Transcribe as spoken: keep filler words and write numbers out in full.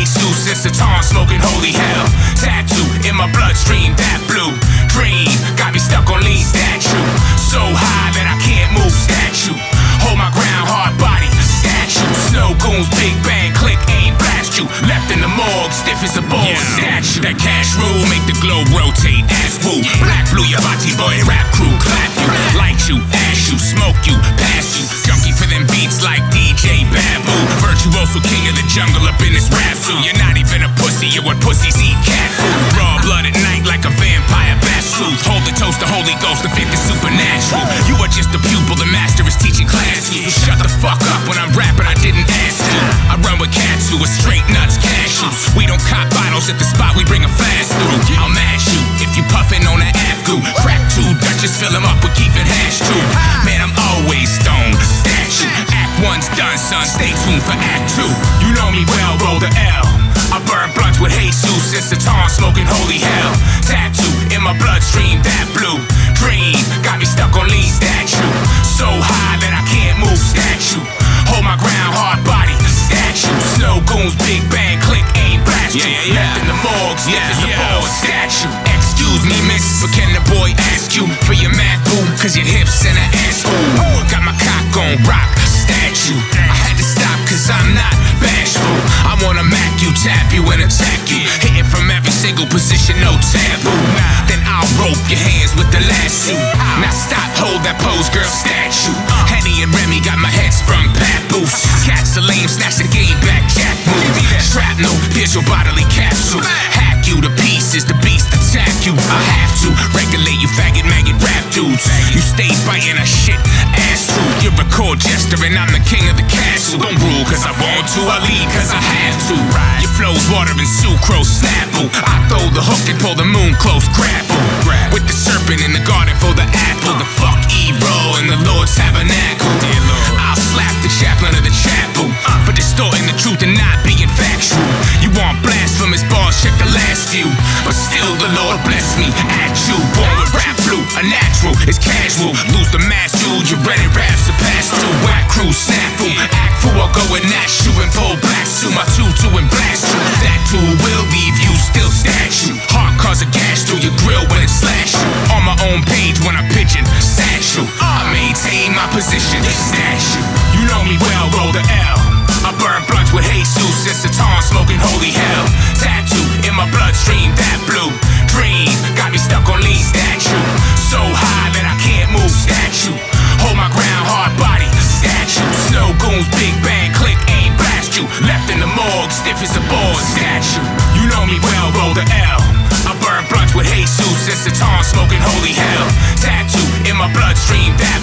Jesus and Satan, smoking holy hell. Tattoo in my bloodstream, that blue dream got me stuck on lean statue. So high that I can't move, statue. Hold my ground, hard body, statue. Snow goons, big bang, click, aim, blast you. Left in the morgue, stiff as a ball, yeah. Statue. That cash rule make the globe rotate, ass woo. Black, blue, Yavati boy, rap crew, clap you. Light you, ash you, smoke you, pass you. Junkie for them beats like D J Babu. Virtuoso king of the jungle up in this rap suit. You're not even a pussy, you're what pussies eat, cat food. Raw blood at night like a vampire, best truth. Hold the toast, the Holy Ghost, the fifth is supernatural. You are just a pupil, the master is teaching class. So shut the fuck up when I'm rapping, I didn't ask you. I run with cats who are straight nuts, cashews. We don't cop bottles at the spot, we bring a flask through. I'll mash you if you puffin' on that Afgoo. Crack two Dutches, fill them up with keeping hash too. Man, I'm always stoned, statue. Act one's done, son, stay tuned for act two. You know me well, roll the L. I burn blunts with Jesus and Satan, smoking holy hell. Tattoo in my bloodstream, that blue dream got me stuck on lean statue. So high that I can't move, statue. Hold my ground, hard body, statue. Snow goons, big bang, click, aim, blast you. Yeah, yeah, yeah. Left in the morgue, stiff yeah, as a yeah. ball, statue. Excuse me, miss, but can the boy ask you for your math, boo? Cause your hips and an ass, ooh. Got my cock on rock, statue. I had to stop cause I'm not bashful. I wanna mac you, tap you and attack you. Hitting from every single position, no taboo. Then I'll rope your hands with the lasso. Now stop, hold that pose, girl, statue. Henny and Remy got my head sprung, papoose. Cats are lame, snatch the game back, jack move. Shrapnel, pierce your bodily capsule. Hack you to pieces, the beast attack you. I have to regulate you faggot, maggot, rap dudes. You stay biting a shit ass too. You're a court jester and I'm the king of the castle. Don't rule cause I want to, I lead cause I have to. Your flow's water and sucrose, snapple. I throw the hook and pull the moon close, grapple. With the serpent in the garden for the apple. The fuck evil in the Lord's tabernacle. I'll slap the chaplain of the chapel for distorting the truth and not being factual. You want blasphemous bars, check the last few. But still the Lord bless me at you. Born with rap flu, a natural, it's casual. Lose the mask, dude, you ready raps to pass through. Whack crew, snafu, act fool, I'll go and ash you. And full blast to my tutu and blast you. That tool will leave you still statue. Heart cause a gash through your grill when it slash you. On my own page when I pigeon, satchel. I maintain my position, statue. You know me well, roll the L. I burn blunts with Jesus and Satan, smoking holy hell. Tattoo in my bloodstream, that blue dream got me stuck on lean statue. So high that I can't move, statue. Hold my ground, hard body, statue. Snow goons, big bang, click, aim, blast you. Left in the morgue, stiff as a ball, statue. You know me well, roll the L. I burn blunts with Jesus and Satan, smoking holy hell. Tattoo in my bloodstream, that